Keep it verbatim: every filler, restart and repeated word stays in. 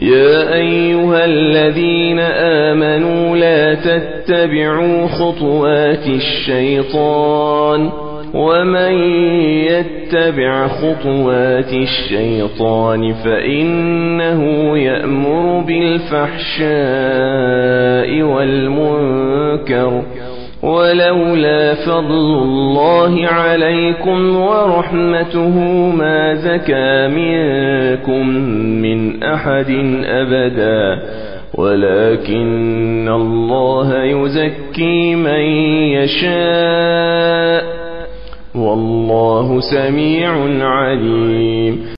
يا أيها الذين آمنوا لا تتبعوا خطوات الشيطان ومن يتبع خطوات الشيطان فإنه يأمر بالفحشاء والمنكر ولولا فضل الله عليكم ورحمته ما زكى منكم من أحد أبدا ولكن الله يزكي من يشاء والله سميع عليم.